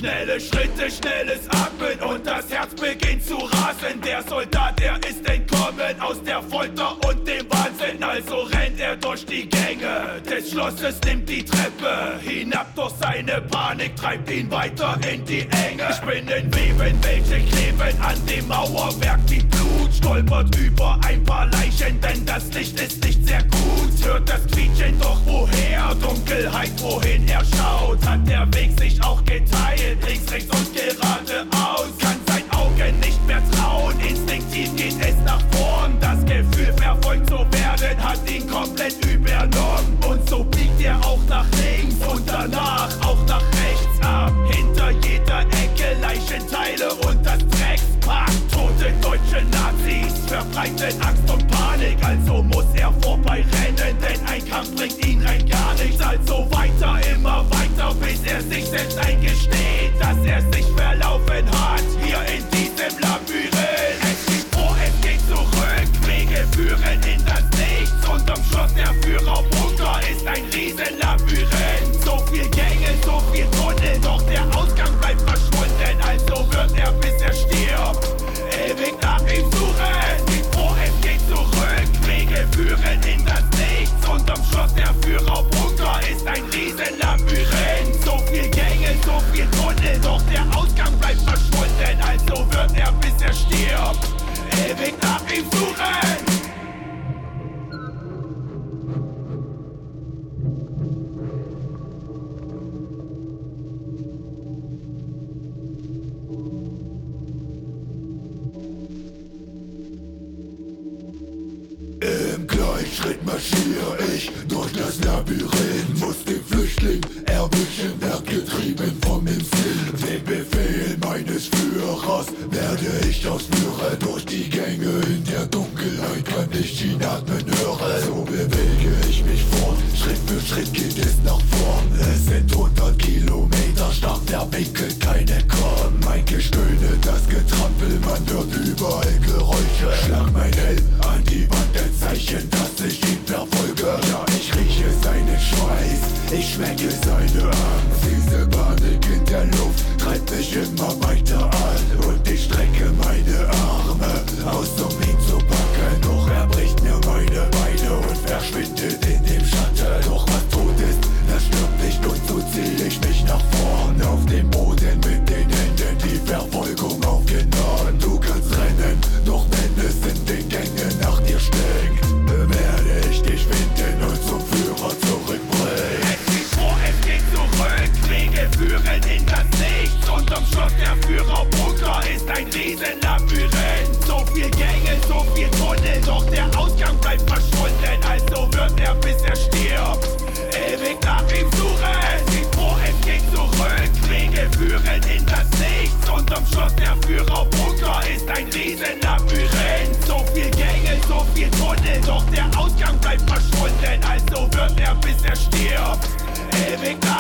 Schnelle Schritte, schnelles Atmen und das Herz beginnt zu rasen. Der Soldat, er ist entkommen aus der Folter und dem Wahnsinn. Also rennt er durch die Gänge des Schlosses, nimmt die Treppe hinab, doch seine Panik treibt ihn weiter in die Enge. Spinnenweben, welche kleben an dem Mauerwerk wie Blut, stolpert über ein paar Leichen, denn das Licht ist nicht sehr gut. Hört das Quietschen, doch woher? Dunkelheit, wohin er schaut, hat der Weg sich auch geteilt, links, rechts und geradeaus. Kann sein Augen nicht mehr trauen, instinktiv geht es nach vorn. Das Gefühl, verfolgt zu werden, hat ihn komplett übernommen. Und so biegt er auch nach links und danach auch nach rechts ab. Hinter jeder Ecke Leichenteile und das Dreckspack. Tote deutsche Nazis verbreiten Angst und Panik. Also muss er vorbeirennen, denn ein Kampf bringt ihn rein gar nichts. Also weiter, immer weiter, bis er sich selbst eingesteht, dass er sich verlaufen hat, hier in diesem Labyrinth. Es geht vor, es geht zurück, Wege führen in das Nichts. Unterm Schloss der Führerbunker ist ein Riesenlabyrinth. So viel Gänge, so viel Tunnel, doch der Ausgang bleibt verschwunden. Also wird er, bis er stirbt, ewig nach ihm suchen. Es geht vor, es geht zurück, Wege führen in das Nichts. Unterm Schloss der Führerbunker ist ein Riesenlabyrinth. So viel Gänge, so viel Tunnel, doch der Ausgang bleibt verschwunden. Also wird er, bis er stirbt, ewig nach ihm suchen. Im Gleichschritt marschiere ich durch das Labyrinth, muss den Flüchtling erwischen, wird getrieben vom Instinkt. Den Befehl meines Führers werde ich ausführen. Durch die Gänge in der Dunkelheit kann ich ihn atmen hören. So bewege ich mich fort, Schritt für Schritt geht es nach vorn. Es sind 100 Kilometer stark verwinkelt, keine Korn. Mein Gestöhne, das Getrampel, man hört überall Geräusche. Schlag mein Helm an die Wand, ein Zeichen, dass ich ihn verfolge. Ja, ich rieche seinen Schweiß, ich schmecke seine Angst. Diese Panik in der Luft treibt mich immer weiter an. Und ich strecke meine Arme aus, um ihn zu packen. Doch er bricht mir meine Beine und verschwindet in dem Schatten. Doch was tot ist, das stirbt nicht, und so zieh ich mich nach vorn. Auf dem Boden mit den Händen die Verfolgung aufgenommen. Du kannst rennen, doch wenn es in den Gängen nach dir stinkt, werde ich dich finden und zum Führer zurückbringen. Es geht vor, es geht zurück, Wege führen in das Nichts. Unterm Schloss der Führerbunker ist ein Riesenlabyrinth. So viel Gänge, so viel Tunnel, doch der Ausgang bleibt verschwunden. Also wird er, bis er stirbt, ewig nach ihm suchen. Es geht vor, es geht zurück, Wege führen in das Nichts. Unterm Schloss der Führerbunker ist ein Riesenlabyrinth. So viel Gänge, so viel Tunnel, doch der Ausgang bleibt verschwunden. Also wird er, bis er stirbt, ewig nach